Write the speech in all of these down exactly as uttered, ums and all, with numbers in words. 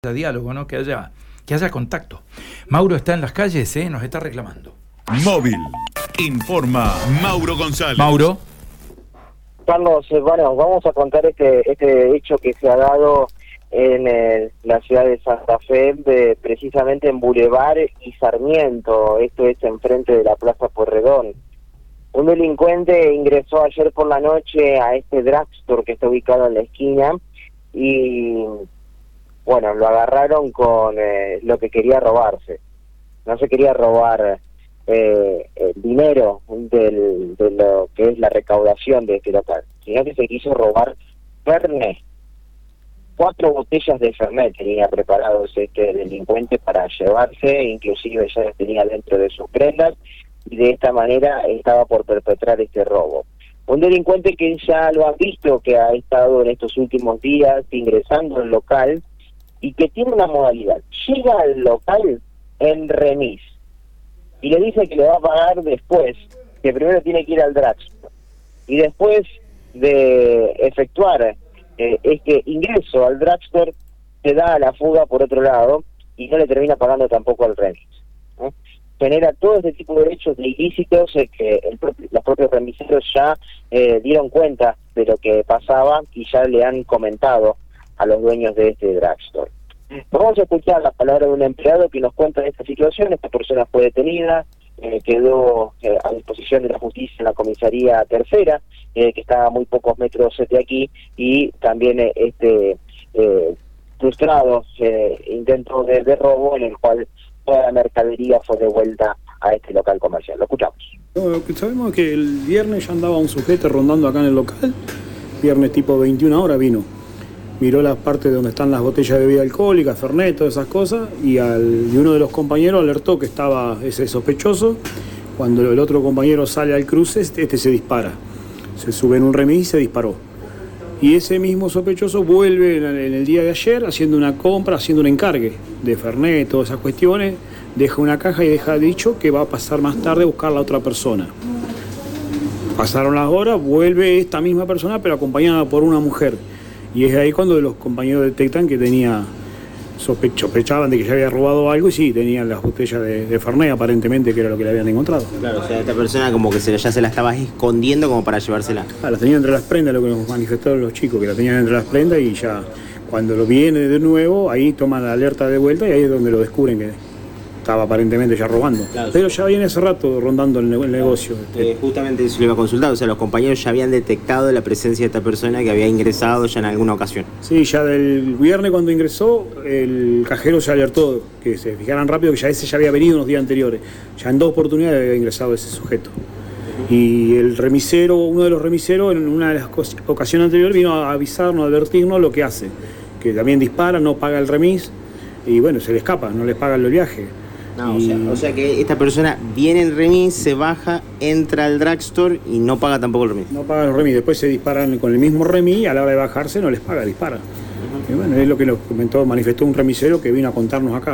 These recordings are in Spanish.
haya diálogo, ¿no? Que haya, que haya contacto. Mauro está en las calles, ¿eh? Nos está reclamando. Móvil. Informa Mauro González. Mauro. Carlos, eh, bueno, vamos a contar este este hecho que se ha dado en eh, la ciudad de Santa Fe, de, precisamente en Boulevard y Sarmiento. Esto es enfrente de la Plaza Pueyrredón. Un delincuente ingresó ayer por la noche a este drugstore que está ubicado en la esquina y, bueno, lo agarraron con eh, lo que quería robarse. No se quería robar eh, el dinero del, de lo que es la recaudación de este local, sino que se quiso robar Fernet. Cuatro botellas de Fernet tenía preparados este delincuente para llevarse, inclusive ya las tenía dentro de sus prendas, y de esta manera estaba por perpetrar este robo. Un delincuente que ya lo han visto, que ha estado en estos últimos días ingresando al local y que tiene una modalidad: llega al local en remis y le dice que le va a pagar después, que primero tiene que ir al drugstore y después de efectuar eh, este ingreso al drugstore se da a la fuga por otro lado y no le termina pagando tampoco al remis, ¿eh? Genera todo este tipo de hechos de ilícitos eh, que el propio, los propios remiseros ya eh, dieron cuenta de lo que pasaba y ya le han comentado a los dueños de este drugstore. Vamos a escuchar las palabras de un empleado que nos cuenta de esta situación. Esta persona fue detenida, eh, quedó eh, a disposición de la justicia en la comisaría tercera, eh, que está a muy pocos metros de aquí, y también eh, este eh, frustrado eh, intento de, de robo en el cual toda la mercadería fue devuelta a este local comercial. Lo escuchamos. Lo que sabemos es que el viernes ya andaba un sujeto rondando acá en el local. Viernes tipo veintiuna horas vino. Miró la parte donde están las botellas de bebida alcohólica, Fernet, todas esas cosas, y, al, y uno de los compañeros alertó que estaba ese sospechoso. Cuando el otro compañero sale al cruce, este se dispara. Se sube en un remis y se disparó. Y ese mismo sospechoso vuelve en el día de ayer haciendo una compra, haciendo un encargue de Fernet, todas esas cuestiones, deja una caja y deja dicho que va a pasar más tarde a buscar a la otra persona. Pasaron las horas, vuelve esta misma persona pero acompañada por una mujer. Y es ahí cuando los compañeros detectan que tenía, sospechaban de que ya había robado algo y sí, tenían las botellas de, de Fernet aparentemente, que era lo que le habían encontrado. Claro, o sea, esta persona como que se, ya se la estaba escondiendo como para llevársela. Ah, la tenían entre las prendas, lo que nos manifestaron los chicos, que la tenían entre las prendas y ya cuando lo viene de nuevo, ahí toman la alerta de vuelta y ahí es donde lo descubren que estaba aparentemente ya robando. Claro, pero ya viene hace rato rondando el, ne- el negocio. Eh, justamente eso le iba a consultar, o sea, los compañeros ya habían detectado la presencia de esta persona que había ingresado ya en alguna ocasión. Sí, ya del viernes cuando ingresó, el cajero se alertó, que se fijaran rápido que ya ese ya había venido unos días anteriores. Ya en dos oportunidades había ingresado ese sujeto. Uh-huh. Y el remisero, uno de los remiseros, en una de las ocasiones anteriores vino a avisarnos, a advertirnos lo que hace. Que también dispara, no paga el remis y bueno, se le escapa, no les paga el viaje. No, y... o, sea, o sea que esta persona viene en remis, se baja, entra al drugstore y no paga tampoco el remis. No paga los remis, después se disparan con el mismo remis y a la hora de bajarse no les paga, dispara. Uh-huh. Y bueno, es lo que nos comentó, manifestó un remisero que vino a contarnos acá.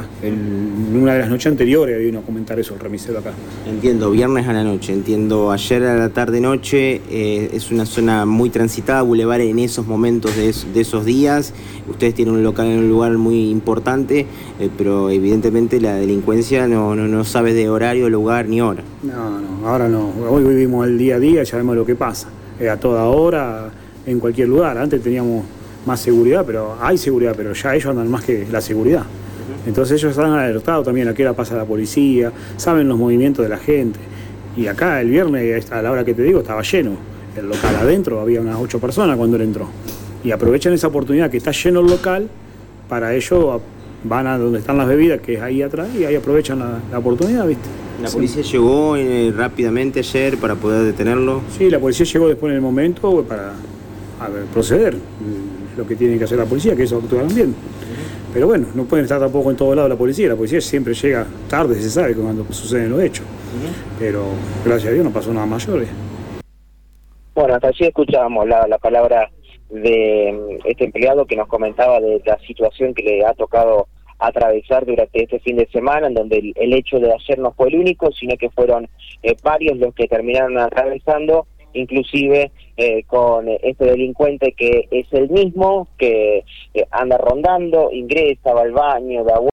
En una de las noches anteriores vino a comentar eso el remisero acá. Entiendo, viernes a la noche, entiendo, ayer a la tarde-noche, eh, es una zona muy transitada, Boulevard en esos momentos de, es, de esos días. Ustedes tienen un local en un lugar muy importante, eh, pero evidentemente la delincuencia no, no, no sabe de horario, lugar ni hora. No, no, ahora no. Hoy vivimos el día a día y sabemos lo que pasa. Eh, a toda hora, en cualquier lugar. Antes teníamos más seguridad, pero hay seguridad, pero ya ellos andan más que la seguridad. Uh-huh. Entonces ellos han alertado también a qué hora pasa la policía, saben los movimientos de la gente. Y acá el viernes, a la hora que te digo, estaba lleno. El local adentro había unas ocho personas cuando él entró. Y aprovechan esa oportunidad que está lleno el local, para ellos van a donde están las bebidas, que es ahí atrás, y ahí aprovechan la, la oportunidad, ¿viste? ¿La policía sí. llegó eh, rápidamente ayer para poder detenerlo? Sí, la policía llegó después en el momento para a ver, proceder. Lo que tiene que hacer la policía, que eso actuaron bien. Uh-huh. Pero bueno, no pueden estar tampoco en todos lados la policía. La policía siempre llega tarde, se sabe, cuando suceden los hechos. Uh-huh. Pero gracias a Dios no pasó nada mayor. Bueno, hasta allí escuchábamos la, la palabra de este empleado que nos comentaba de la situación que le ha tocado atravesar durante este fin de semana, en donde el, el hecho de ayer no fue el único, sino que fueron eh, varios los que terminaron atravesando inclusive eh, con este delincuente que es el mismo, que eh, anda rondando, ingresa, va al baño, da